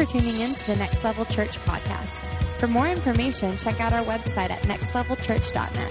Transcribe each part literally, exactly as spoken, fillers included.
tuning in to the Next Level Church podcast. For more information, check out our website at next level church dot net.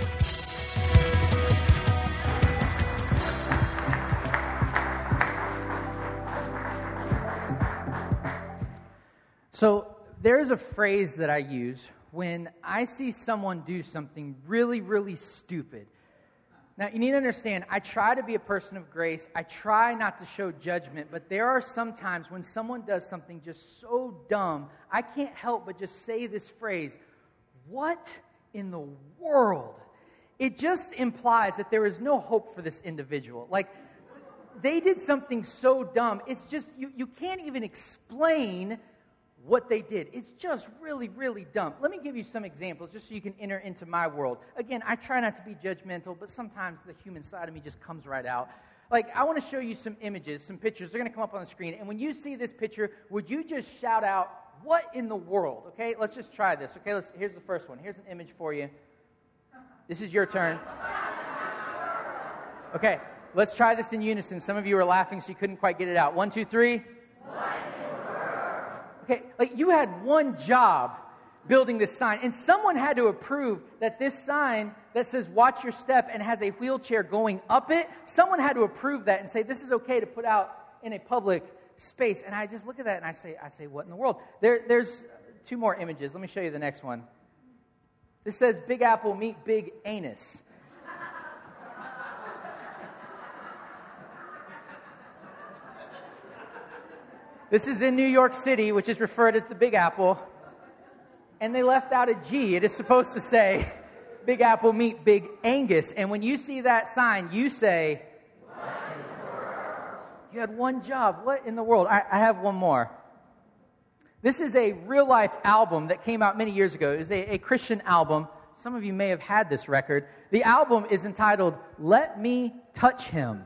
So there is a phrase that I use when I see someone do something really, really stupid. Now, you need to understand, I try to be a person of grace. I try not to show judgment, but there are some times when someone does something just so dumb, I can't help but just say this phrase, what in the world? It just implies that there is no hope for this individual. Like, they did something so dumb, it's just, you, you can't even explain what they did. It's just really, really dumb. Let me give you some examples just so you can enter into my world. Again, I try not to be judgmental, but sometimes the human side of me just comes right out. Like, I want to show you some images, some pictures. They're going to come up on the screen. And when you see this picture, would you just shout out, what in the world? Okay, let's just try this. Okay, let's. Here's the first one. Here's an image for you. This is your turn. Okay, let's try this in unison. Some of you are laughing, so you couldn't quite get it out. One, two, three. Okay, like you had one job building this sign, and someone had to approve that this sign that says watch your step and has a wheelchair going up it, someone had to approve that and say this is okay to put out in a public space. And I just look at that and I say, I say, what in the world? There, there's two more images. Let me show you the next one. This says Big Apple meet Big Anus. This is in New York City, which is referred as the Big Apple. And they left out a G. It is supposed to say, Big Apple meet Big Angus. And when you see that sign, you say, what in the world? You had one job. What in the world? I, I have one more. This is a real-life album that came out many years ago. It was a, a Christian album. Some of you may have had this record. The album is entitled, Let Me Touch Him.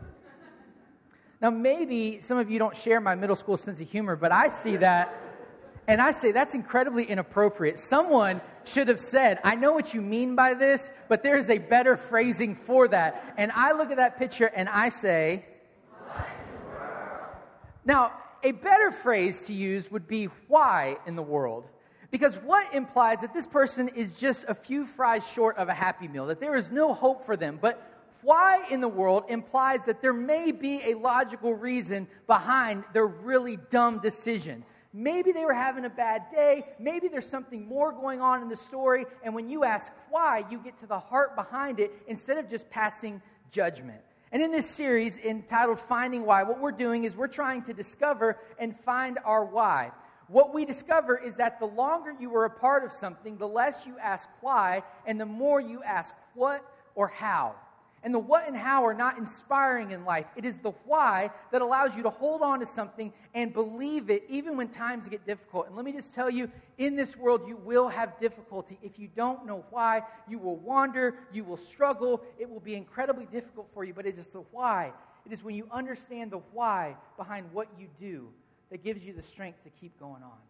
Now, maybe some of you don't share my middle school sense of humor, but I see that, and I say that's incredibly inappropriate. Someone should have said, I know what you mean by this, but there is a better phrasing for that. And I look at that picture, and I say, what in the world? Now, a better phrase to use would be, why in the world? Because what implies that this person is just a few fries short of a Happy Meal, that there is no hope for them, but why in the world implies that there may be a logical reason behind their really dumb decision. Maybe they were having a bad day. Maybe there's something more going on in the story. And when you ask why, you get to the heart behind it instead of just passing judgment. And in this series entitled Finding Why, what we're doing is we're trying to discover and find our why. What we discover is that the longer you are a part of something, the less you ask why, and the more you ask what or how. And the what and how are not inspiring in life. It is the why that allows you to hold on to something and believe it even when times get difficult. And let me just tell you, in this world you will have difficulty. If you don't know why, you will wander, you will struggle, it will be incredibly difficult for you, but it is the why. It is when you understand the why behind what you do that gives you the strength to keep going on.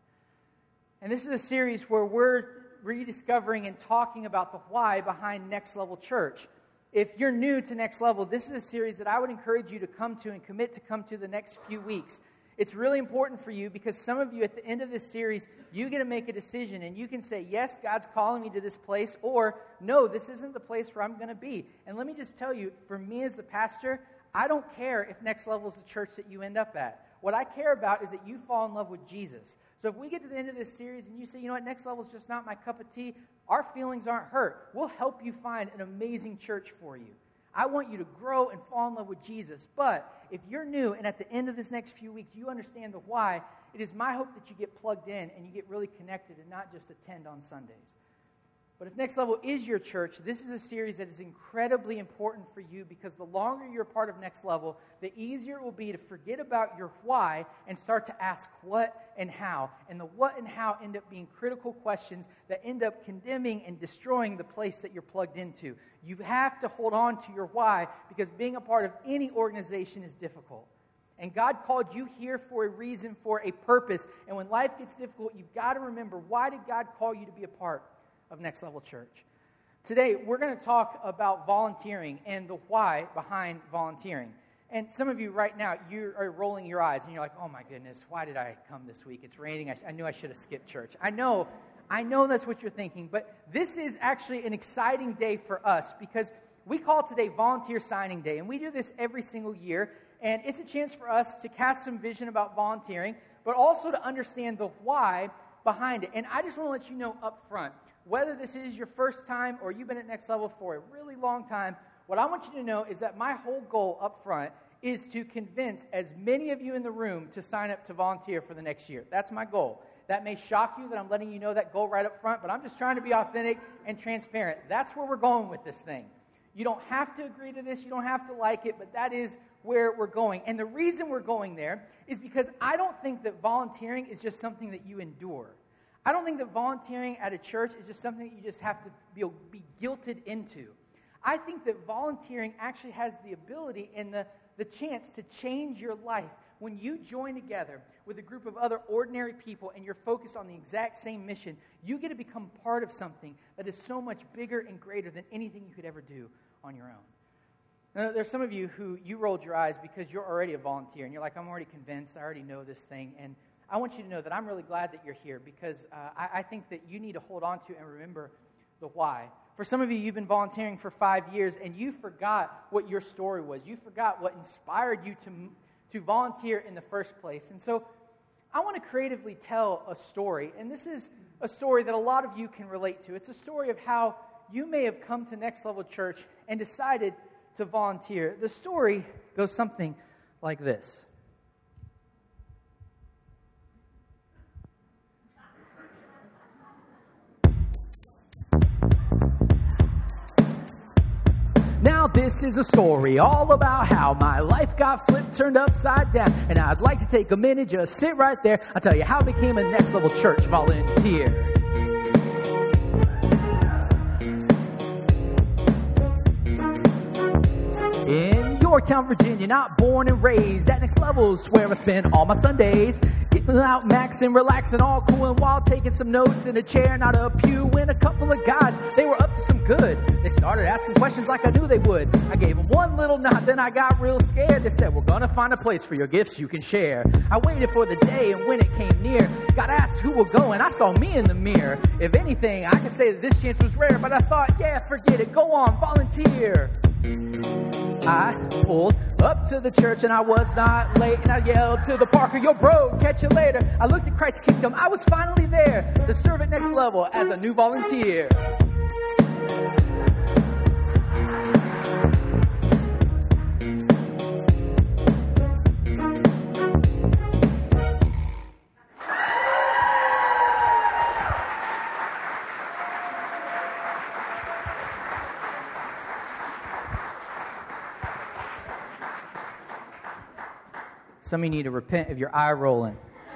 And this is a series where we're rediscovering and talking about the why behind Next Level Church. If you're new to Next Level, this is a series that I would encourage you to come to and commit to come to the next few weeks. It's really important for you because some of you at the end of this series, you get to make a decision and you can say, yes, God's calling me to this place, or no, this isn't the place where I'm going to be. And let me just tell you, for me as the pastor, I don't care if Next Level is the church that you end up at. What I care about is that you fall in love with Jesus. So if we get to the end of this series and you say, you know what, Next Level is just not my cup of tea, our feelings aren't hurt. We'll help you find an amazing church for you. I want you to grow and fall in love with Jesus. But if you're new and at the end of this next few weeks you understand the why, it is my hope that you get plugged in and you get really connected and not just attend on Sundays. But if Next Level is your church, this is a series that is incredibly important for you because the longer you're a part of Next Level, the easier it will be to forget about your why and start to ask what and how. And the what and how end up being critical questions that end up condemning and destroying the place that you're plugged into. You have to hold on to your why because being a part of any organization is difficult. And God called you here for a reason, for a purpose. And when life gets difficult, you've got to remember, why did God call you to be a part of Next Level Church? Today, we're going to talk about volunteering and the why behind volunteering. And some of you right now, you are rolling your eyes, and you're like, oh my goodness, why did I come this week? It's raining. I, I knew I should have skipped church. I know, I know that's what you're thinking, but this is actually an exciting day for us because we call today Volunteer Signing Day, and we do this every single year, and it's a chance for us to cast some vision about volunteering, but also to understand the why behind it. And I just want to let you know up front, whether this is your first time or you've been at Next Level for a really long time, what I want you to know is that my whole goal up front is to convince as many of you in the room to sign up to volunteer for the next year. That's my goal. That may shock you that I'm letting you know that goal right up front, but I'm just trying to be authentic and transparent. That's where we're going with this thing. You don't have to agree to this. You don't have to like it, but that is where we're going. And the reason we're going there is because I don't think that volunteering is just something that you endure. I don't think that volunteering at a church is just something that you just have to be, be guilted into. I think that volunteering actually has the ability and the, the chance to change your life. When you join together with a group of other ordinary people and you're focused on the exact same mission, you get to become part of something that is so much bigger and greater than anything you could ever do on your own. Now, there's some of you who you rolled your eyes because you're already a volunteer and you're like, I'm already convinced, I already know this thing. And I want you to know that I'm really glad that you're here because uh, I, I think that you need to hold on to and remember the why. For some of you, you've been volunteering for five years and you forgot what your story was. You forgot what inspired you to, to volunteer in the first place. And so I want to creatively tell a story. And this is a story that a lot of you can relate to. It's a story of how you may have come to Next Level Church and decided to volunteer. The story goes something like this. Now this is a story all about how my life got flipped, turned upside down. And I'd like to take a minute, just sit right there. I'll tell you how I became a Next Level Church volunteer. In Yorktown, Virginia, not born and raised at Next Level's where I spend all my Sundays. Getting out, maxing, relaxing, all cool and while taking some notes in a chair, not a pew, and a couple of guys, they were up to some good. They started asking questions like I knew they would. I gave them one little nod, then I got real scared. They said, we're gonna find a place for your gifts you can share. I waited for the day, and when it came near, got asked who would go, and I saw me in the mirror. If anything, I could say that this chance was rare, but I thought, yeah, forget it, go on, volunteer. I pulled up to the church and I was not late, and I yelled to the parker, yo bro, catch you later. I looked at Christ's Kingdom, I was finally there to serve at Next Level as a new volunteer. Some of you need to repent of your eye rolling.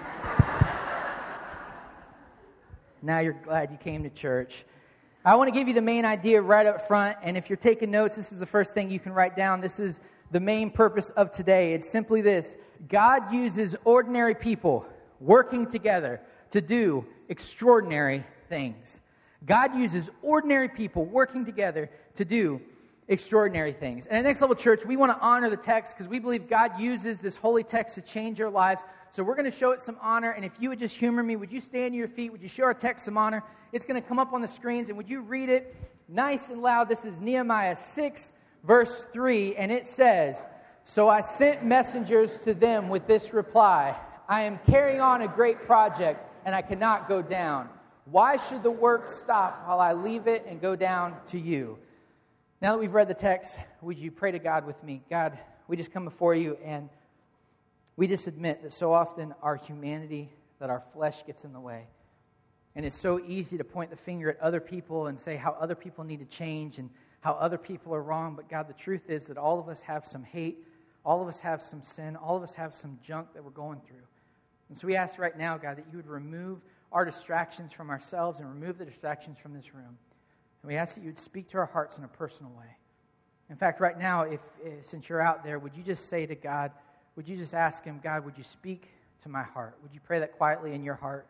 Now you're glad you came to church. I want to give you the main idea right up front, and if you're taking notes, this is the first thing you can write down. This is the main purpose of today. It's simply this: God uses ordinary people working together to do extraordinary things. God uses ordinary people working together to do extraordinary things. And at Next Level Church, we want to honor the text because we believe God uses this holy text to change our lives. So we're going to show it some honor. And if you would just humor me, would you stand to your feet? Would you show our text some honor? It's going to come up on the screens. And would you read it nice and loud? This is Nehemiah six, verse three. And it says, so I sent messengers to them with this reply. I am carrying on a great project and I cannot go down. Why should the work stop while I leave it and go down to you? Now that we've read the text, would you pray to God with me? God, we just come before you and we just admit that so often our humanity, that our flesh gets in the way. And it's so easy to point the finger at other people and say how other people need to change and how other people are wrong. But God, the truth is that all of us have some hate, all of us have some sin, all of us have some junk that we're going through. And so we ask right now, God, that you would remove our distractions from ourselves and remove the distractions from this room. And we ask that you would speak to our hearts in a personal way. In fact, right now, if, if since you're out there, would you just say to God, would you just ask him, God, would you speak to my heart? Would you pray that quietly in your heart?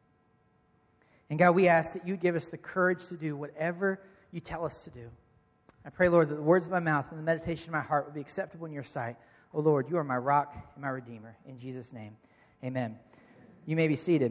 And God, we ask that you give us the courage to do whatever you tell us to do. I pray, Lord, that the words of my mouth and the meditation of my heart will be acceptable in your sight. Oh, Lord, you are my rock and my redeemer. In Jesus' name, amen. You may be seated.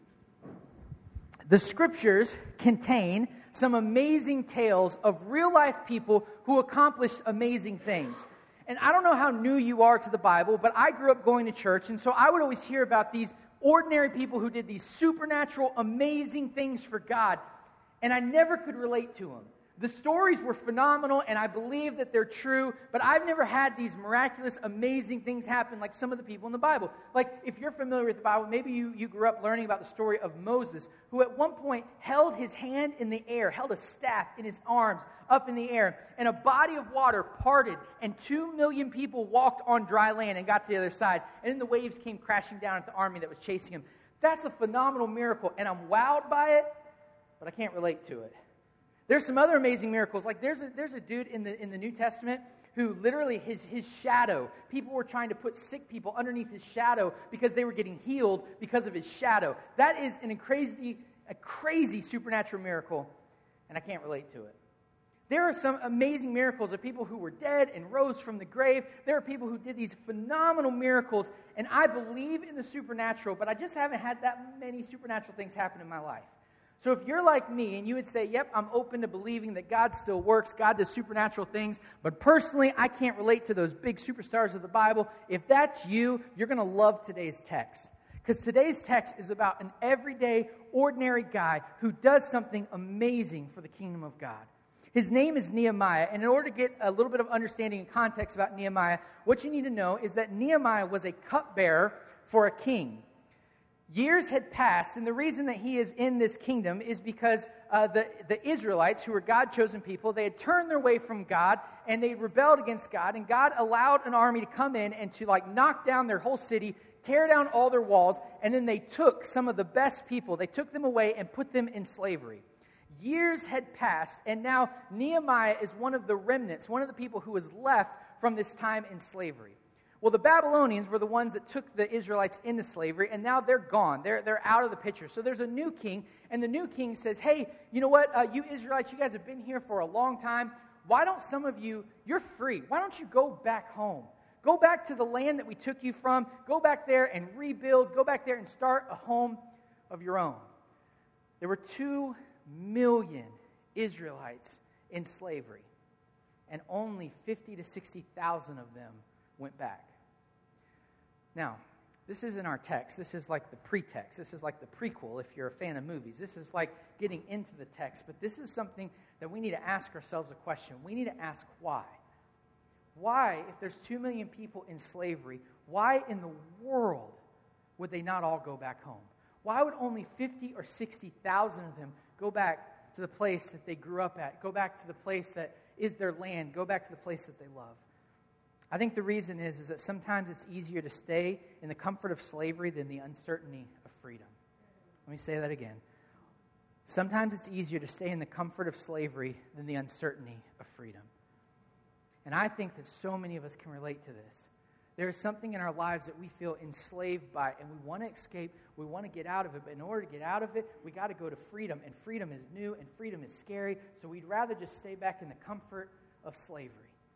The scriptures contain some amazing tales of real-life people who accomplished amazing things. And I don't know how new you are to the Bible, but I grew up going to church, and so I would always hear about these ordinary people who did these supernatural, amazing things for God, and I never could relate to them. The stories were phenomenal, and I believe that they're true, but I've never had these miraculous, amazing things happen like some of the people in the Bible. Like, if you're familiar with the Bible, maybe you, you grew up learning about the story of Moses, who at one point held his hand in the air, held a staff in his arms up in the air, and a body of water parted, and two million people walked on dry land and got to the other side, and then the waves came crashing down at the army that was chasing him. That's a phenomenal miracle, and I'm wowed by it, but I can't relate to it. There's some other amazing miracles. Like there's a, there's a dude in the in the New Testament who literally his his shadow, people were trying to put sick people underneath his shadow because they were getting healed because of his shadow. That is an, a crazy a crazy supernatural miracle, and I can't relate to it. There are some amazing miracles of people who were dead and rose from the grave. There are people who did these phenomenal miracles, and I believe in the supernatural, but I just haven't had that many supernatural things happen in my life. So if you're like me and you would say, yep, I'm open to believing that God still works, God does supernatural things, but personally I can't relate to those big superstars of the Bible, if that's you, you're going to love today's text. Because today's text is about an everyday, ordinary guy who does something amazing for the kingdom of God. His name is Nehemiah, and in order to get a little bit of understanding and context about Nehemiah, what you need to know is that Nehemiah was a cupbearer for a king. Years had passed, and the reason that he is in this kingdom is because uh, the, the Israelites, who were God-chosen people, they had turned their way from God, and they rebelled against God, and God allowed an army to come in and to like knock down their whole city, tear down all their walls, and then they took some of the best people, they took them away and put them in slavery. Years had passed, and now Nehemiah is one of the remnants, one of the people who was left from this time in slavery. Well, the Babylonians were the ones that took the Israelites into slavery, and now they're gone. They're, they're out of the picture. So there's a new king, and the new king says, hey, you know what, uh, you Israelites, you guys have been here for a long time. Why don't some of you, you're free. Why don't you go back home? Go back to the land that we took you from. Go back there and rebuild. Go back there and start a home of your own. There were two million Israelites in slavery, and only fifty to sixty thousand of them went back. Now, this isn't our text. This is like the pretext. This is like the prequel if you're a fan of movies. This is like getting into the text. But this is something that we need to ask ourselves a question. We need to ask why. Why, if there's two million people in slavery, why in the world would they not all go back home? Why would only fifty or sixty thousand of them go back to the place that they grew up at, go back to the place that is their land, go back to the place that they love? I think the reason is, is that sometimes it's easier to stay in the comfort of slavery than the uncertainty of freedom. Let me say that again. Sometimes it's easier to stay in the comfort of slavery than the uncertainty of freedom. And I think that so many of us can relate to this. There is something in our lives that we feel enslaved by, and we want to escape, we want to get out of it, but in order to get out of it, we got to go to freedom, and freedom is new, and freedom is scary, so we'd rather just stay back in the comfort of slavery.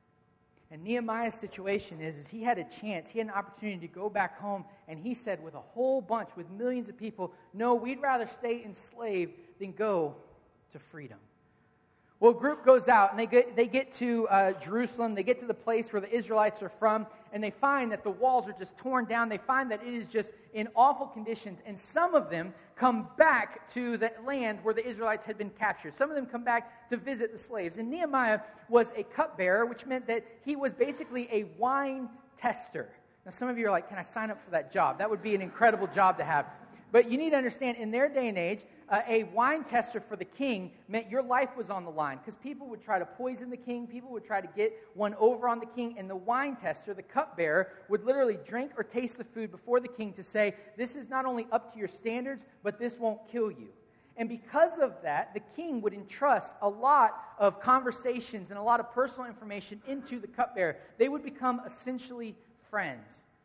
And Nehemiah's situation is, is he had a chance, he had an opportunity to go back home, and he said with a whole bunch, with millions of people, no, we'd rather stay enslaved than go to freedom. Well, a group goes out, and they get, they get to uh, Jerusalem, they get to the place where the Israelites are from, and they find that the walls are just torn down. They find that it is just in awful conditions, and some of them come back to the land where the Israelites had been captured. Some of them come back to visit the slaves. And Nehemiah was a cupbearer, which meant that he was basically a wine tester. Now, some of you are like, can I sign up for that job? That would be an incredible job to have. But you need to understand, in their day and age, uh, a wine tester for the king meant your life was on the line, because people would try to poison the king, people would try to get one over on the king, and the wine tester, the cupbearer, would literally drink or taste the food before the king to say, this is not only up to your standards, but this won't kill you. And because of that, the king would entrust a lot of conversations and a lot of personal information into the cupbearer. They would become essentially friends.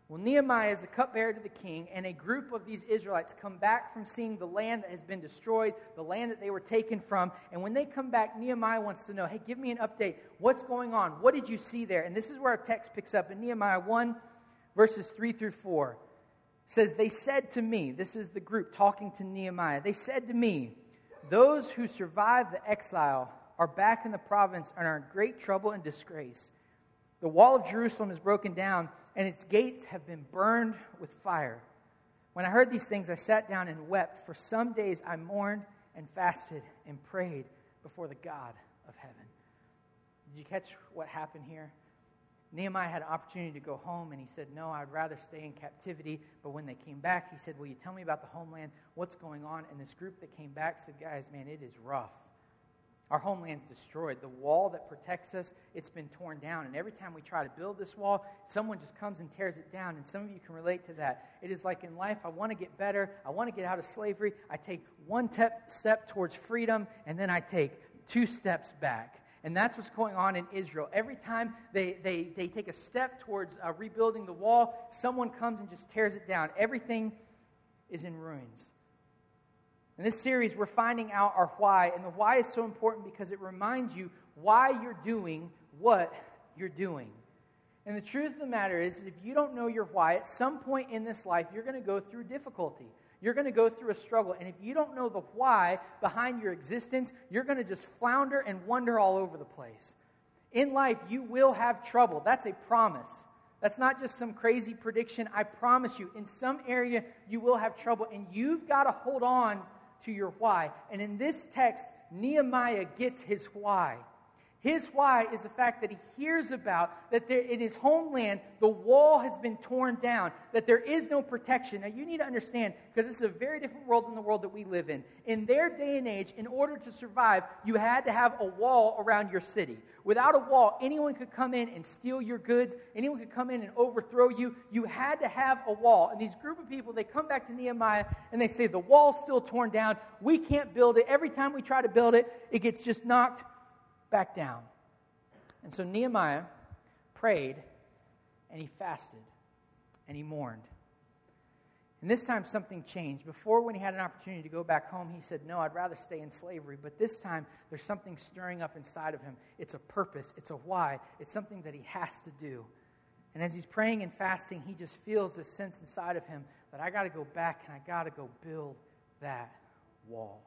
Well, Nehemiah is the cupbearer to the king, and a group of these Israelites come back from seeing the land that has been destroyed, the land that they were taken from. And when they come back, Nehemiah wants to know, hey, give me an update. What's going on? What did you see there? And this is where our text picks up in Nehemiah one, verses three through four. It says, they said to me, this is the group talking to Nehemiah, they said to me, those who survived the exile are back in the province and are in great trouble and disgrace. The wall of Jerusalem is broken down, and its gates have been burned with fire. When I heard these things, I sat down and wept. For some days I mourned and fasted and prayed before the God of heaven. Did you catch what happened here? Nehemiah had an opportunity to go home, and he said, no, I'd rather stay in captivity. But when they came back, he said, will you tell me about the homeland? What's going on? And this group that came back said, guys, man, it is rough. Our homeland's destroyed. The wall that protects us, it's been torn down. And every time we try to build this wall, someone just comes and tears it down. And some of you can relate to that. It is like in life, I want to get better. I want to get out of slavery. I take one te- step towards freedom, and then I take two steps back. And that's what's going on in Israel. Every time they, they, they take a step towards uh, rebuilding the wall, someone comes and just tears it down. Everything is in ruins. In this series, we're finding out our why, and the why is so important because it reminds you why you're doing what you're doing. And the truth of the matter is, if you don't know your why, at some point in this life, you're going to go through difficulty. You're going to go through a struggle, and if you don't know the why behind your existence, you're going to just flounder and wander all over the place. In life, you will have trouble. That's a promise. That's not just some crazy prediction. I promise you, in some area, you will have trouble, and you've got to hold on to your why. And in this text, Nehemiah gets his why. His why is the fact that he hears about that there, in his homeland, the wall has been torn down, that there is no protection. Now, you need to understand, because this is a very different world than the world that we live in. In their day and age, in order to survive, you had to have a wall around your city. Without a wall, anyone could come in and steal your goods. Anyone could come in and overthrow you. You had to have a wall. And these group of people, they come back to Nehemiah and they say, the wall's still torn down. We can't build it. Every time we try to build it, it gets just knocked back down. And so Nehemiah prayed and he fasted and he mourned. And this time something changed. Before, when he had an opportunity to go back home, he said, no, I'd rather stay in slavery. But this time, there's something stirring up inside of him. It's a purpose. It's a why. It's something that he has to do. And as he's praying and fasting, he just feels this sense inside of him that I got to go back and I got to go build that wall.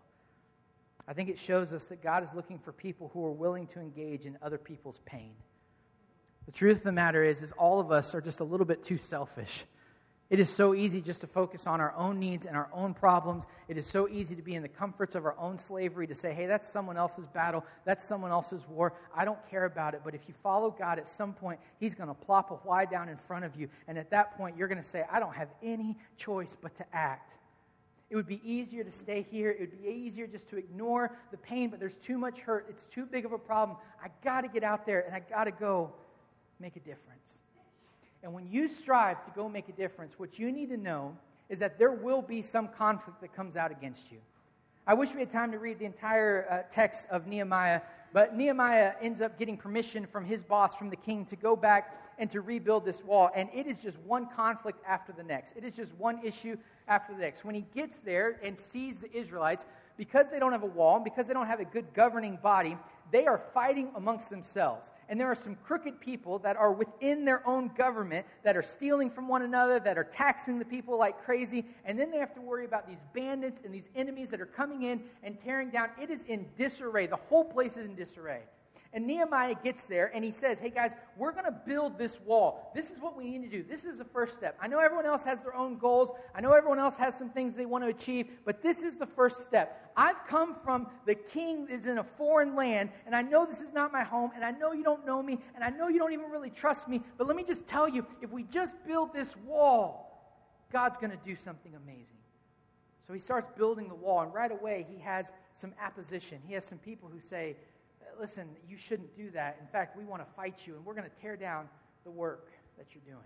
I think it shows us that God is looking for people who are willing to engage in other people's pain. The truth of the matter is, is all of us are just a little bit too selfish. It is so easy just to focus on our own needs and our own problems. It is so easy to be in the comforts of our own slavery, to say, hey, that's someone else's battle. That's someone else's war. I don't care about it. But if you follow God, at some point, he's going to plop a why down in front of you. And at that point, you're going to say, I don't have any choice but to act. It would be easier to stay here. It would be easier just to ignore the pain, but there's too much hurt. It's too big of a problem. I got to get out there, and I got to go make a difference. And when you strive to go make a difference, what you need to know is that there will be some conflict that comes out against you. I wish we had time to read the entire uh, text of Nehemiah, but Nehemiah ends up getting permission from his boss, from the king, to go back and to rebuild this wall. And it is just one conflict after the next. It is just one issue after the next. When he gets there and sees the Israelites, because they don't have a wall, and because they don't have a good governing body, they are fighting amongst themselves. And there are some crooked people that are within their own government that are stealing from one another, that are taxing the people like crazy. And then they have to worry about these bandits and these enemies that are coming in and tearing down. It is in disarray. The whole place is in disarray. And Nehemiah gets there and he says, hey guys, we're going to build this wall. This is what we need to do. This is the first step. I know everyone else has their own goals. I know everyone else has some things they want to achieve, but this is the first step. I've come from the king is in a foreign land, and I know this is not my home, and I know you don't know me, and I know you don't even really trust me, but let me just tell you, if we just build this wall, God's going to do something amazing. So he starts building the wall, and right away he has some opposition. He has some people who say, listen, you shouldn't do that. In fact, we want to fight you, and we're going to tear down the work that you're doing.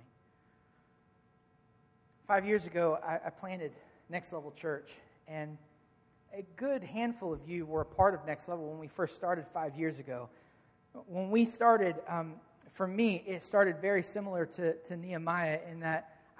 Five years ago, I, I planted Next Level Church, and a good handful of you were a part of Next Level when we first started five years ago. When we started, um, for me, it started very similar to, to Nehemiah in that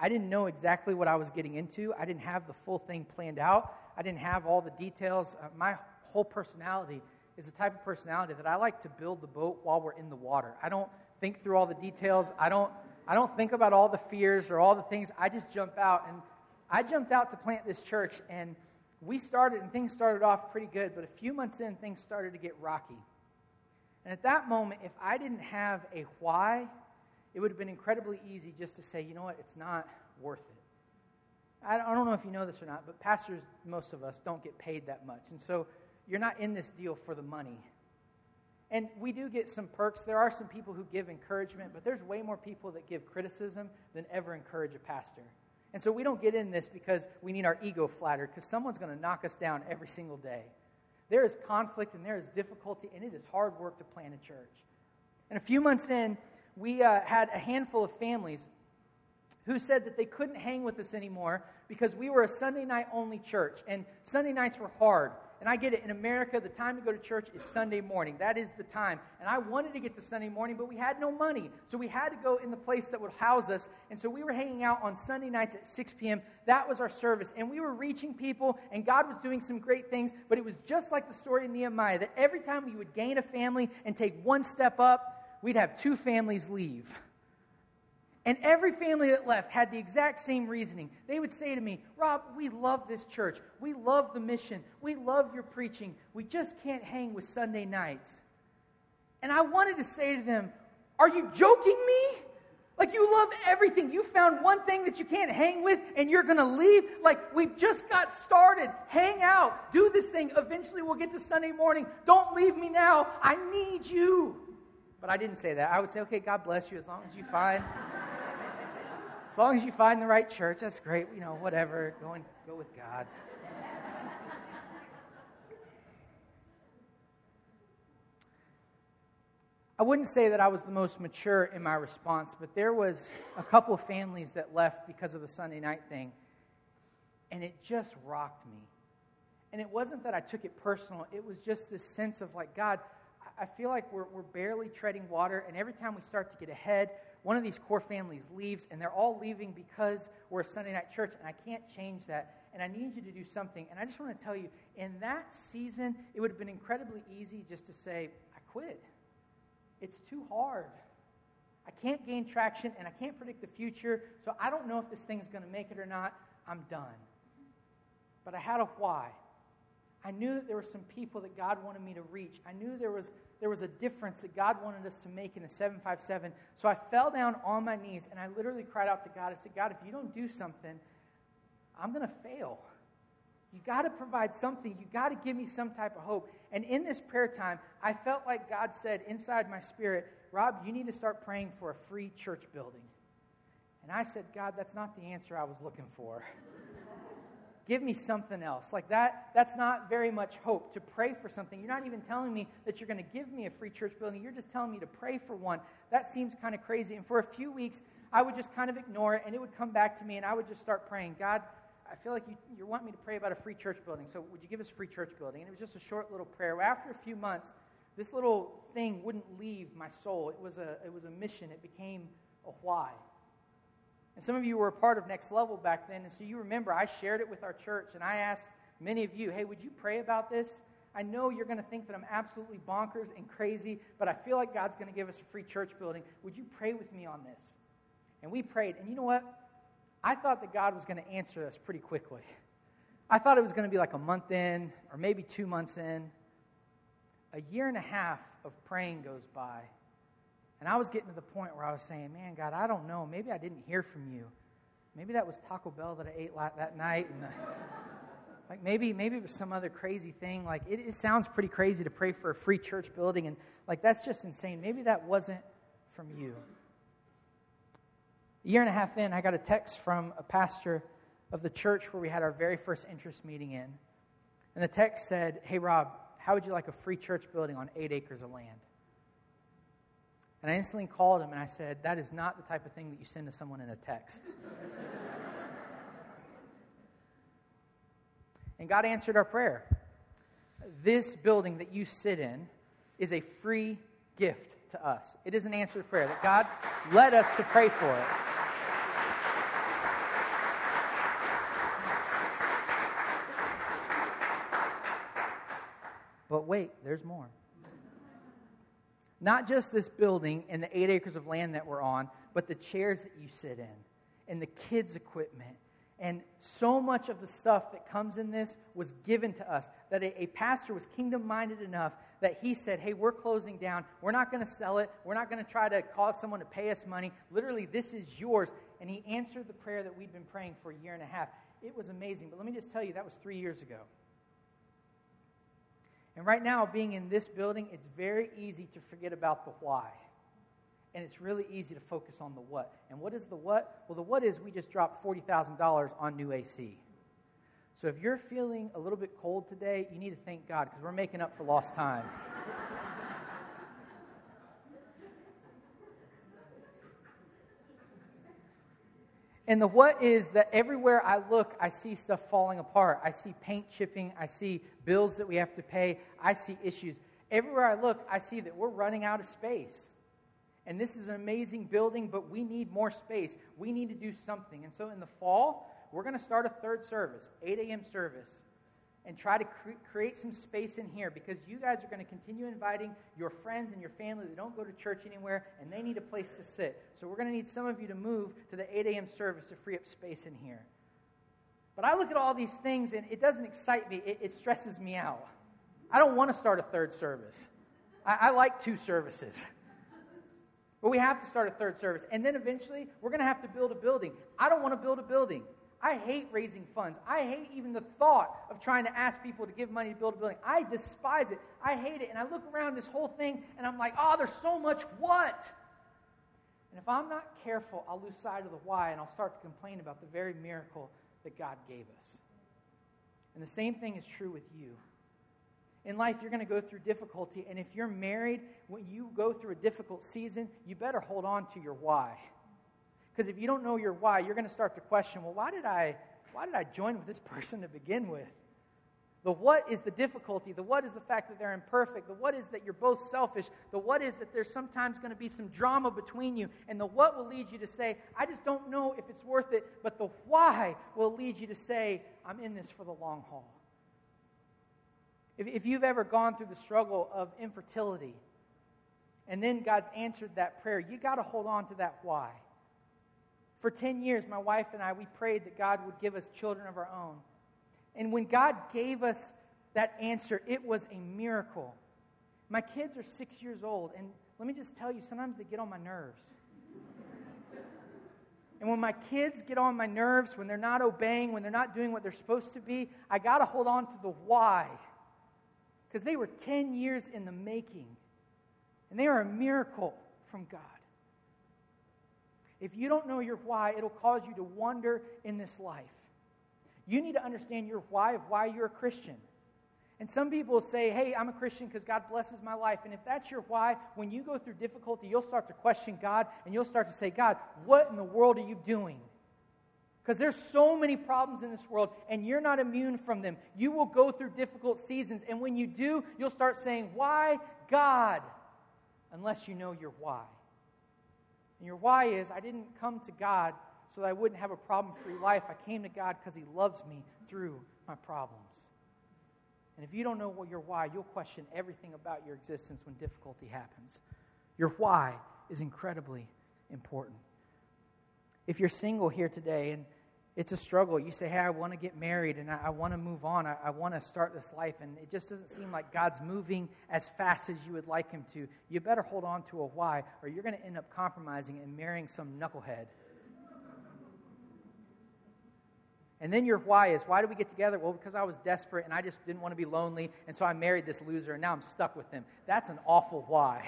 I didn't know exactly what I was getting into. I didn't have the full thing planned out. I didn't have all the details. Uh, my whole personality is the type of personality that I like to build the boat while we're in the water. I don't think through all the details. I don't I don't think about all the fears or all the things. I just jump out. And I jumped out to plant this church, and we started, and things started off pretty good, but a few months in, things started to get rocky. And at that moment, if I didn't have a why, it would have been incredibly easy just to say, you know what, it's not worth it. I don't know if you know this or not, but pastors, most of us, don't get paid that much. And so you're not in this deal for the money. And we do get some perks. There are some people who give encouragement, but there's way more people that give criticism than ever encourage a pastor. And so we don't get in this because we need our ego flattered, because someone's going to knock us down every single day. There is conflict and there is difficulty, and it is hard work to plant a church. And a few months in, we uh, had a handful of families who said that they couldn't hang with us anymore because we were a Sunday night only church, and Sunday nights were hard. And I get it, in America, the time to go to church is Sunday morning. That is the time. And I wanted to get to Sunday morning, but we had no money. So we had to go in the place that would house us. And so we were hanging out on Sunday nights at six p.m. That was our service. And we were reaching people, and God was doing some great things. But it was just like the story in Nehemiah, that every time we would gain a family and take one step up, we'd have two families leave. And every family that left had the exact same reasoning. They would say to me, Rob, we love this church. We love the mission. We love your preaching. We just can't hang with Sunday nights. And I wanted to say to them, are you joking me? Like, you love everything. You found one thing that you can't hang with and you're going to leave? Like, we've just got started. Hang out. Do this thing. Eventually we'll get to Sunday morning. Don't leave me now. I need you. But I didn't say that. I would say, okay, God bless you, as long as you find... As long as you find the right church, that's great. You know, whatever. Go and go with God. I wouldn't say that I was the most mature in my response, but there was a couple of families that left because of the Sunday night thing, and it just rocked me. And it wasn't that I took it personal. It was just this sense of like, God, I feel like we're we're barely treading water, and every time we start to get ahead, one of these core families leaves, and they're all leaving because we're a Sunday night church, and I can't change that, and I need you to do something. And I just want to tell you, in that season, it would have been incredibly easy just to say, I quit. It's too hard. I can't gain traction, and I can't predict the future, so I don't know if this thing's going to make it or not. I'm done. But I had a why. I knew that there were some people that God wanted me to reach. I knew there was there was a difference that God wanted us to make in the seven five seven. So I fell down on my knees, and I literally cried out to God. I said, God, if you don't do something, I'm going to fail. You got to provide something. You got to give me some type of hope. And in this prayer time, I felt like God said inside my spirit, Rob, you need to start praying for a free church building. And I said, God, that's not the answer I was looking for. Give me something else. Like that, that's not very much hope, to pray for something. You're not even telling me that you're going to give me a free church building. You're just telling me to pray for one. That seems kind of crazy. And for a few weeks, I would just kind of ignore it, and it would come back to me, and I would just start praying. God, I feel like you, you want me to pray about a free church building, so would you give us a free church building? And it was just a short little prayer. After a few months, this little thing wouldn't leave my soul. It was a, it was a mission. It became a why. And some of you were a part of Next Level back then, and so you remember I shared it with our church, and I asked many of you, hey, would you pray about this? I know you're going to think that I'm absolutely bonkers and crazy, but I feel like God's going to give us a free church building. Would you pray with me on this? And we prayed, and you know what? I thought that God was going to answer us pretty quickly. I thought it was going to be like a month in, or maybe two months in. A year and a half of praying goes by. And I was getting to the point where I was saying, man, God, I don't know. Maybe I didn't hear from you. Maybe that was Taco Bell that I ate that night. And uh, like maybe maybe it was some other crazy thing. Like it, it sounds pretty crazy to pray for a free church building. And like that's just insane. Maybe that wasn't from you. A year and a half in, I got a text from a pastor of the church where we had our very first interest meeting in. And the text said, hey, Rob, how would you like a free church building on eight acres of land? And I instantly called him and I said, that is not the type of thing that you send to someone in a text. And God answered our prayer. This building that you sit in is a free gift to us. It is an answered prayer that God led us to pray for it. But wait, there's more. Not just this building and the eight acres of land that we're on, but the chairs that you sit in and the kids' equipment. And so much of the stuff that comes in this was given to us, that a, a pastor was kingdom-minded enough that he said, hey, we're closing down. We're not going to sell it. We're not going to try to cause someone to pay us money. Literally, this is yours. And he answered the prayer that we'd been praying for a year and a half. It was amazing. But let me just tell you, that was three years ago. And right now, being in this building, it's very easy to forget about the why. And it's really easy to focus on the what. And what is the what? Well, the what is we just dropped forty thousand dollars on new A C. So if you're feeling a little bit cold today, you need to thank God because we're making up for lost time. And the what is that everywhere I look, I see stuff falling apart. I see paint chipping. I see bills that we have to pay. I see issues. Everywhere I look, I see that we're running out of space. And this is an amazing building, but we need more space. We need to do something. And so in the fall, we're going to start a third service, eight a.m. service, and try to cre- create some space in here because you guys are going to continue inviting your friends and your family that don't go to church anywhere, and they need a place to sit. So we're going to need some of you to move to the eight a.m. service to free up space in here. But I look at all these things, and it doesn't excite me. It, it stresses me out. I don't want to start a third service. I, I like two services. But we have to start a third service. And then eventually, we're going to have to build a building. I don't want to build a building. I hate raising funds. I hate even the thought of trying to ask people to give money to build a building. I despise it. I hate it. And I look around this whole thing, and I'm like, oh, there's so much what? And if I'm not careful, I'll lose sight of the why, and I'll start to complain about the very miracle that God gave us. And the same thing is true with you. In life, you're going to go through difficulty, and if you're married, when you go through a difficult season, you better hold on to your why. Because if you don't know your why, you're going to start to question, well, why did I why did I join with this person to begin with? The what is the difficulty. The what is the fact that they're imperfect. The what is that you're both selfish. The what is that there's sometimes going to be some drama between you. And the what will lead you to say, I just don't know if it's worth it. But the why will lead you to say, I'm in this for the long haul. If, if you've ever gone through the struggle of infertility, and then God's answered that prayer, you got to hold on to that why. For ten years, my wife and I, we prayed that God would give us children of our own. And when God gave us that answer, it was a miracle. My kids are six years old, and let me just tell you, sometimes they get on my nerves. And when my kids get on my nerves, when they're not obeying, when they're not doing what they're supposed to be, I got to hold on to the why. Because they were ten years in the making. And they are a miracle from God. If you don't know your why, it'll cause you to wander in this life. You need to understand your why of why you're a Christian. And some people say, hey, I'm a Christian because God blesses my life. And if that's your why, when you go through difficulty, you'll start to question God, and you'll start to say, God, what in the world are you doing? Because there's so many problems in this world, and you're not immune from them. You will go through difficult seasons, and when you do, you'll start saying, why God? Unless you know your why. And your why is, I didn't come to God so that I wouldn't have a problem-free life. I came to God because He loves me through my problems. And if you don't know what your why, you'll question everything about your existence when difficulty happens. Your why is incredibly important. If you're single here today and it's a struggle, you say, hey, I want to get married and I, I want to move on. I, I want to start this life, and it just doesn't seem like God's moving as fast as you would like Him to. You better hold on to a why, or you're going to end up compromising and marrying some knucklehead. And then your why is, why did we get together? Well, because I was desperate and I just didn't want to be lonely, and so I married this loser, and now I'm stuck with him. That's an awful why.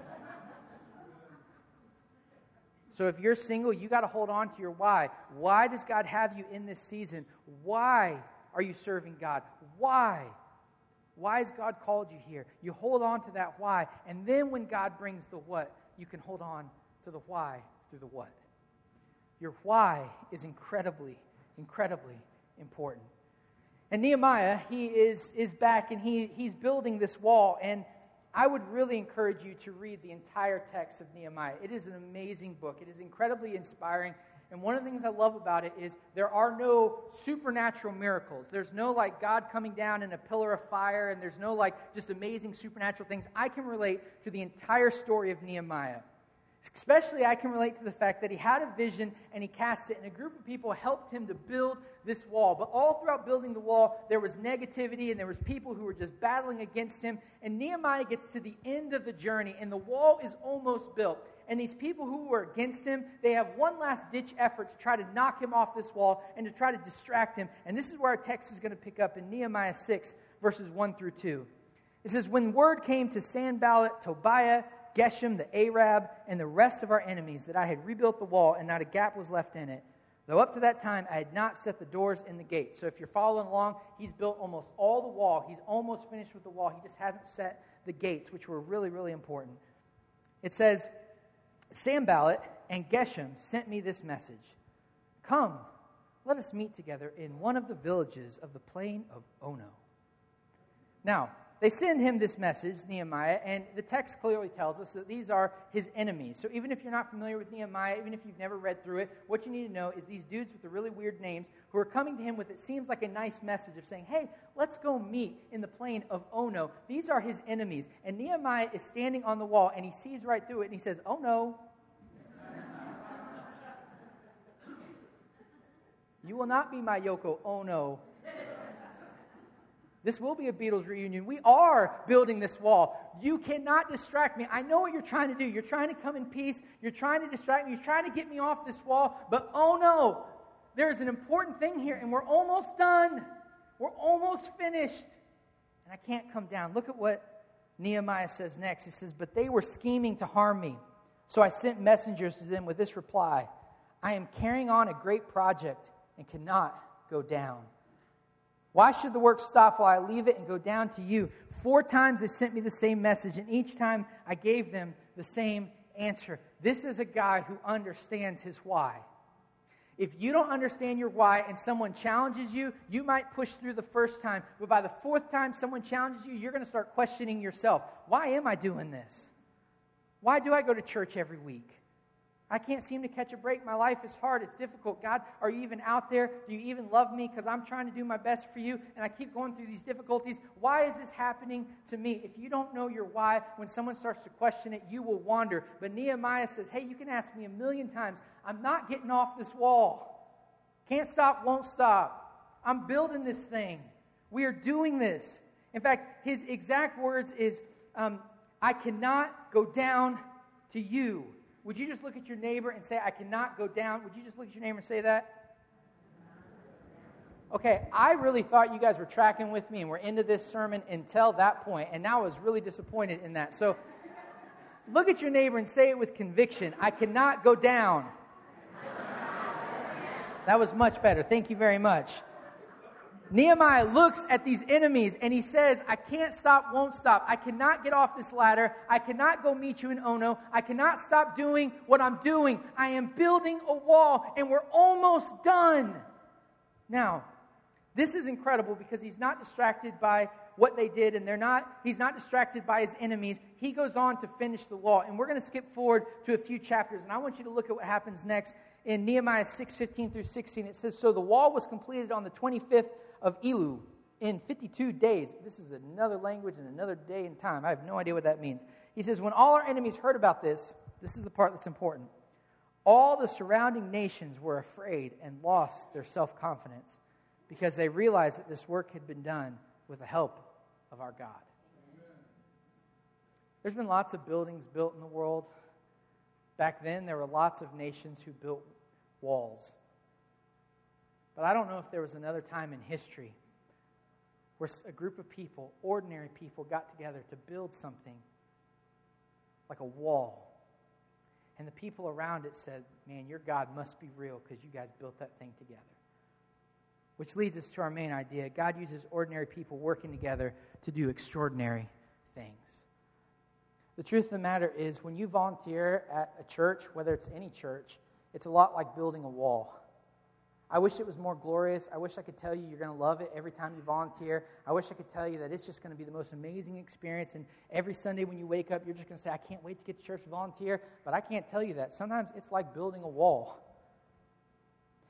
So if you're single, you got to hold on to your why. Why does God have you in this season? Why are you serving God? Why? Why has God called you here? You hold on to that why, and then when God brings the what, you can hold on to the why through the what. Your why is incredibly Incredibly important. And Nehemiah, he is, is back and he, he's building this wall. And I would really encourage you to read the entire text of Nehemiah. It is an amazing book. It is incredibly inspiring. And one of the things I love about it is there are no supernatural miracles. There's no like God coming down in a pillar of fire, and there's no like just amazing supernatural things. I can relate to the entire story of Nehemiah. Especially I can relate to the fact that he had a vision and he cast it, and a group of people helped him to build this wall. But all throughout building the wall, there was negativity and there was people who were just battling against him. And Nehemiah gets to the end of the journey and the wall is almost built. And these people who were against him, they have one last ditch effort to try to knock him off this wall and to try to distract him. And this is where our text is going to pick up in Nehemiah six, verses one through two. It says, when word came to Sanballat, Tobiah, Geshem, the Arab, and the rest of our enemies that I had rebuilt the wall and not a gap was left in it, though up to that time I had not set the doors and the gates. So if you're following along, he's built almost all the wall. He's almost finished with the wall. He just hasn't set the gates, which were really, really important. It says, Sanballat and Geshem sent me this message. Come, let us meet together in one of the villages of the plain of Ono. Now, they send him this message, Nehemiah, and the text clearly tells us that these are his enemies. So even if you're not familiar with Nehemiah, even if you've never read through it, what you need to know is these dudes with the really weird names who are coming to him with it seems like a nice message of saying, hey, let's go meet in the plain of Ono. These are his enemies. And Nehemiah is standing on the wall, and he sees right through it, and he says, oh no. You will not be my Yoko Ono. This will be a Beatles reunion. We are building this wall. You cannot distract me. I know what you're trying to do. You're trying to come in peace. You're trying to distract me. You're trying to get me off this wall. But oh no, there's an important thing here, and we're almost done. We're almost finished. And I can't come down. Look at what Nehemiah says next. He says, but they were scheming to harm me. So I sent messengers to them with this reply. I am carrying on a great project and cannot go down. Why should the work stop while I leave it and go down to you? Four times they sent me the same message, and each time I gave them the same answer. This is a guy who understands his why. If you don't understand your why and someone challenges you, you might push through the first time, but by the fourth time someone challenges you, you're going to start questioning yourself. Why am I doing this? Why do I go to church every week? I can't seem to catch a break. My life is hard. It's difficult. God, are you even out there? Do you even love me? Because I'm trying to do my best for you, and I keep going through these difficulties. Why is this happening to me? If you don't know your why, when someone starts to question it, you will wander. But Nehemiah says, hey, you can ask me a million times. I'm not getting off this wall. Can't stop, won't stop. I'm building this thing. We are doing this. In fact, his exact words is, um, I cannot go down to you. Would you just look at your neighbor and say, I cannot go down? Would you just look at your neighbor and say that? Okay, I really thought you guys were tracking with me and were into this sermon until that point, and now I was really disappointed in that. So look at your neighbor and say it with conviction. I cannot go down. That was much better. Thank you very much. Nehemiah looks at these enemies and he says, I can't stop, won't stop. I cannot get off this ladder. I cannot go meet you in Ono. I cannot stop doing what I'm doing. I am building a wall and we're almost done. Now, this is incredible because he's not distracted by what they did and they're not, he's not distracted by his enemies. He goes on to finish the wall. And we're going to skip forward to a few chapters and I want you to look at what happens next in Nehemiah six, fifteen through sixteen. It says, so the wall was completed on the twenty-fifth of Elu in fifty-two days. This is another language and another day and time. I have no idea what that means. He says, when all our enemies heard about this, this is the part that's important, all the surrounding nations were afraid and lost their self-confidence because they realized that this work had been done with the help of our God. Amen. There's been lots of buildings built in the world. Back then, there were lots of nations who built walls. But I don't know if there was another time in history where a group of people, ordinary people, got together to build something like a wall. And the people around it said, man, your God must be real because you guys built that thing together. Which leads us to our main idea. God uses ordinary people working together to do extraordinary things. The truth of the matter is when you volunteer at a church, whether it's any church, it's a lot like building a wall. I wish it was more glorious. I wish I could tell you you're going to love it every time you volunteer. I wish I could tell you that it's just going to be the most amazing experience, and every Sunday when you wake up, you're just going to say, I can't wait to get to church to volunteer, but I can't tell you that. Sometimes it's like building a wall.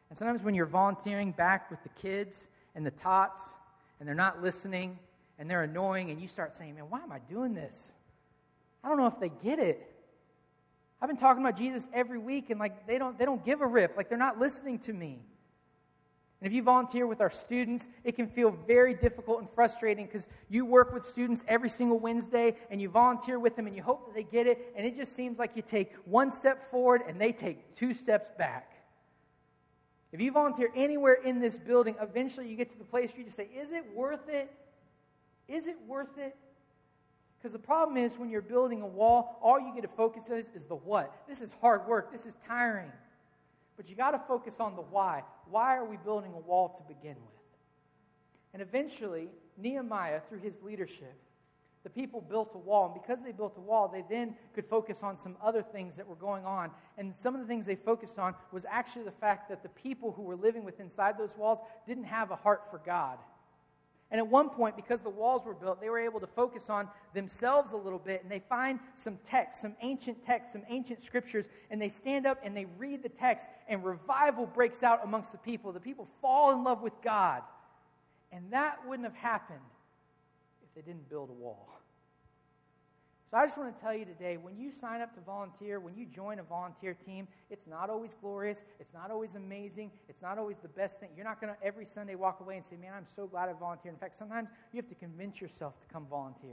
And sometimes when you're volunteering back with the kids and the tots, and they're not listening, and they're annoying, and you start saying, man, why am I doing this? I don't know if they get it. I've been talking about Jesus every week, and like they don't they don't give a rip. Like they're not listening to me. And if you volunteer with our students, it can feel very difficult and frustrating because you work with students every single Wednesday, and you volunteer with them, and you hope that they get it, and it just seems like you take one step forward, and they take two steps back. If you volunteer anywhere in this building, eventually you get to the place where you just say, is it worth it? Is it worth it? Because the problem is when you're building a wall, all you get to focus on is, is the what. This is hard work. This is tiring. But you got to focus on the why. Why are we building a wall to begin with? And eventually, Nehemiah, through his leadership, the people built a wall. And because they built a wall, they then could focus on some other things that were going on. And some of the things they focused on was actually the fact that the people who were living within inside those walls didn't have a heart for God. And at one point, because the walls were built, they were able to focus on themselves a little bit, and they find some text, some ancient texts, some ancient scriptures, and they stand up and they read the text, and revival breaks out amongst the people. The people fall in love with God. And that wouldn't have happened if they didn't build a wall. So I just want to tell you today, when you sign up to volunteer, when you join a volunteer team, it's not always glorious, it's not always amazing, it's not always the best thing. You're not going to every Sunday walk away and say, man, I'm so glad I volunteered. In fact, sometimes you have to convince yourself to come volunteer.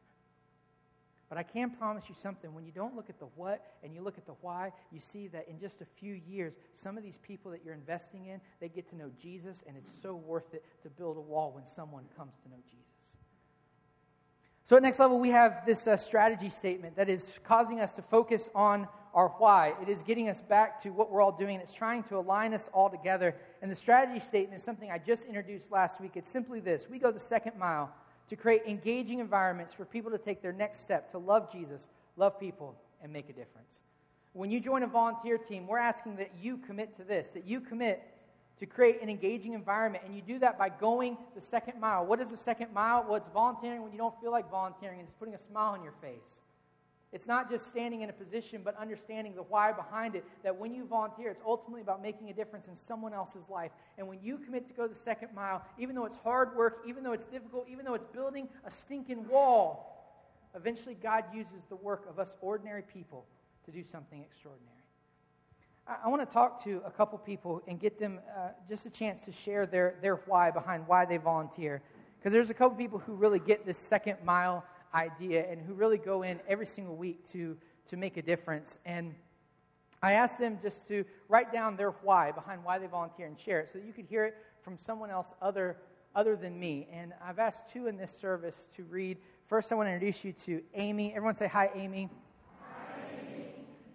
But I can promise you something, when you don't look at the what and you look at the why, you see that in just a few years, some of these people that you're investing in, they get to know Jesus, and it's so worth it to build a wall when someone comes to know Jesus. So at Next Level, we have this uh, strategy statement that is causing us to focus on our why. It is getting us back to what we're all doing. It's trying to align us all together. And the strategy statement is something I just introduced last week. It's simply this. We go the second mile to create engaging environments for people to take their next step, to love Jesus, love people, and make a difference. When you join a volunteer team, we're asking that you commit to this, that you commit to create an engaging environment. And you do that by going the second mile. What is the second mile? Well, it's volunteering when you don't feel like volunteering, and it's putting a smile on your face. It's not just standing in a position, but understanding the why behind it, that when you volunteer, it's ultimately about making a difference in someone else's life. And when you commit to go the second mile, even though it's hard work, even though it's difficult, even though it's building a stinking wall, eventually God uses the work of us ordinary people to do something extraordinary. I want to talk to a couple people and get them uh, just a chance to share their, their why behind why they volunteer. Because there's a couple people who really get this second mile idea and who really go in every single week to, to make a difference. And I asked them just to write down their why behind why they volunteer and share it so that you could hear it from someone else other, other than me. And I've asked two in this service to read. First, I want to introduce you to Amy. Everyone say hi, Amy. Hi, Amy.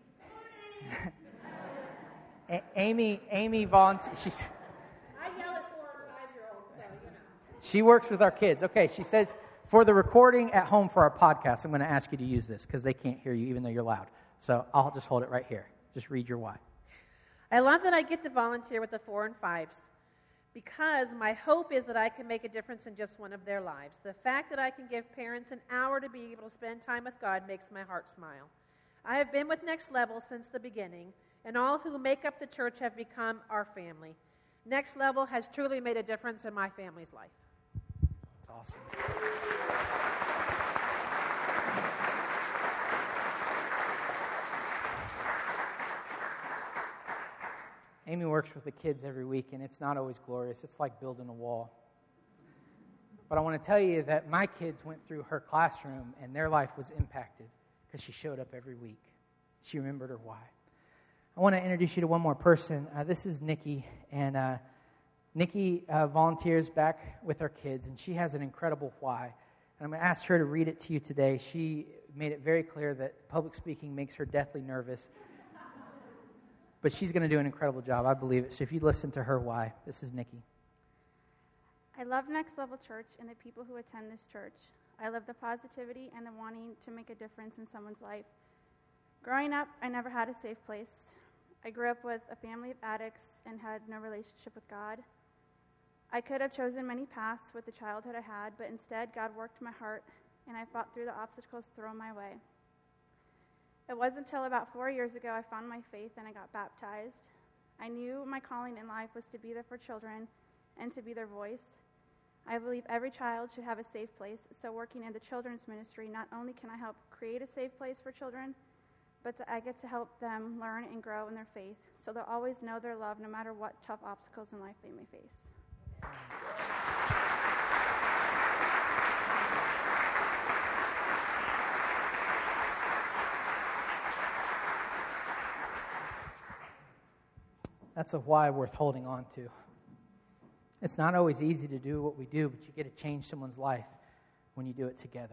A- Amy, Amy volunteers. She's. I yell at four or five-year-olds, so you know. She works with our kids. Okay, she says, for the recording at home for our podcast, I'm going to ask you to use this because they can't hear you even though you're loud. So I'll just hold it right here. Just read your why. I love that I get to volunteer with the four and fives because my hope is that I can make a difference in just one of their lives. The fact that I can give parents an hour to be able to spend time with God makes my heart smile. I have been with Next Level since the beginning, and all who make up the church have become our family. Next Level has truly made a difference in my family's life. That's awesome. Amy works with the kids every week, and it's not always glorious. It's like building a wall. But I want to tell you that my kids went through her classroom, and their life was impacted because she showed up every week. She remembered her why. I want to introduce you to one more person. Uh, this is Nikki, and uh, Nikki uh, volunteers back with our kids, and she has an incredible why. And I'm going to ask her to read it to you today. She made it very clear that public speaking makes her deathly nervous, but she's going to do an incredible job. I believe it. So if you listen to her why, this is Nikki. I love Next Level Church and the people who attend this church. I love the positivity and the wanting to make a difference in someone's life. Growing up, I never had a safe place. I grew up with a family of addicts and had no relationship with God. I could have chosen many paths with the childhood I had, but instead God worked my heart, and I fought through the obstacles thrown my way. It wasn't until about four years ago I found my faith and I got baptized. I knew my calling in life was to be there for children and to be their voice. I believe every child should have a safe place, so working in the children's ministry, not only can I help create a safe place for children, but to, I get to help them learn and grow in their faith, so they'll always know their love no matter what tough obstacles in life they may face. That's a why worth holding on to. It's not always easy to do what we do, but you get to change someone's life when you do it together.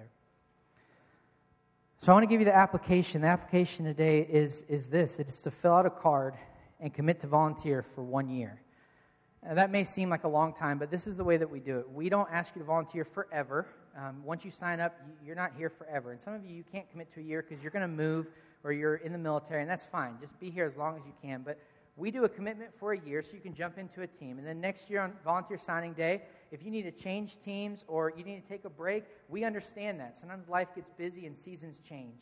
So I want to give you the application. The application today is, is this. It's to fill out a card and commit to volunteer for one year. Now, that may seem like a long time, but this is the way that we do it. We don't ask you to volunteer forever. Um, once you sign up, you're not here forever. And some of you, you can't commit to a year because you're going to move or you're in the military, and that's fine. Just be here as long as you can. But we do a commitment for a year so you can jump into a team. And then next year on volunteer signing day, if you need to change teams or you need to take a break, we understand that. Sometimes life gets busy and seasons change.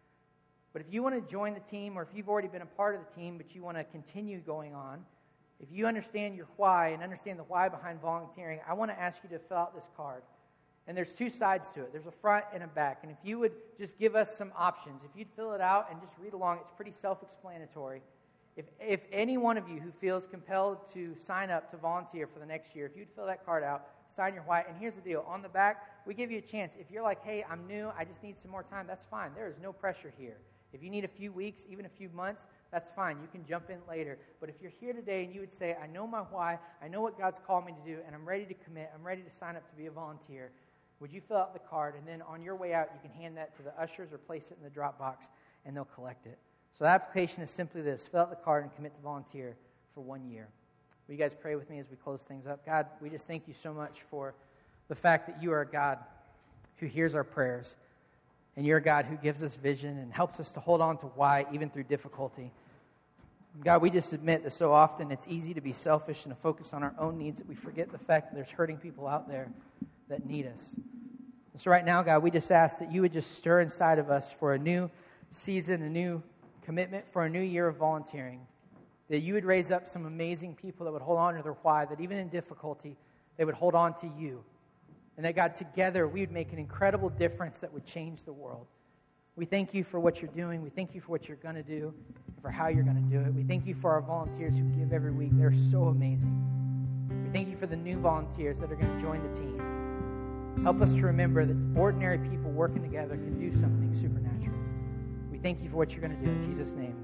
But if you want to join the team, or if you've already been a part of the team but you want to continue going on, if you understand your why and understand the why behind volunteering, I want to ask you to fill out this card. And there's two sides to it. There's a front and a back. And if you would just give us some options, if you'd fill it out and just read along, it's pretty self-explanatory. If if any one of you who feels compelled to sign up to volunteer for the next year, if you'd fill that card out, sign your why. And here's the deal. On the back, we give you a chance. If you're like, hey, I'm new, I just need some more time, that's fine. There is no pressure here. If you need a few weeks, even a few months, that's fine. You can jump in later. But if you're here today and you would say, I know my why, I know what God's called me to do, and I'm ready to commit, I'm ready to sign up to be a volunteer, would you fill out the card? And then on your way out, you can hand that to the ushers or place it in the drop box, and they'll collect it. So the application is simply this. Fill out the card and commit to volunteer for one year. Will you guys pray with me as we close things up? God, we just thank you so much for the fact that you are a God who hears our prayers, and you're a God who gives us vision and helps us to hold on to why even through difficulty. God, we just admit that so often it's easy to be selfish and to focus on our own needs that we forget the fact that there's hurting people out there that need us. And so right now, God, we just ask that you would just stir inside of us for a new season, a new commitment for a new year of volunteering, that you would raise up some amazing people that would hold on to their why, that even in difficulty, they would hold on to you. And that, God, together we would make an incredible difference that would change the world. We thank you for what you're doing. We thank you for what you're going to do, and for how you're going to do it. We thank you for our volunteers who give every week. They're so amazing. We thank you for the new volunteers that are going to join the team. Help us to remember that ordinary people working together can do something supernatural. We thank you for what you're going to do. In Jesus' name,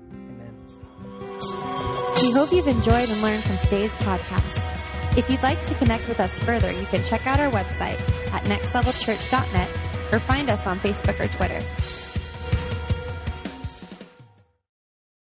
amen. We hope you've enjoyed and learned from today's podcast. If you'd like to connect with us further, you can check out our website at next level church dot net or find us on Facebook or Twitter.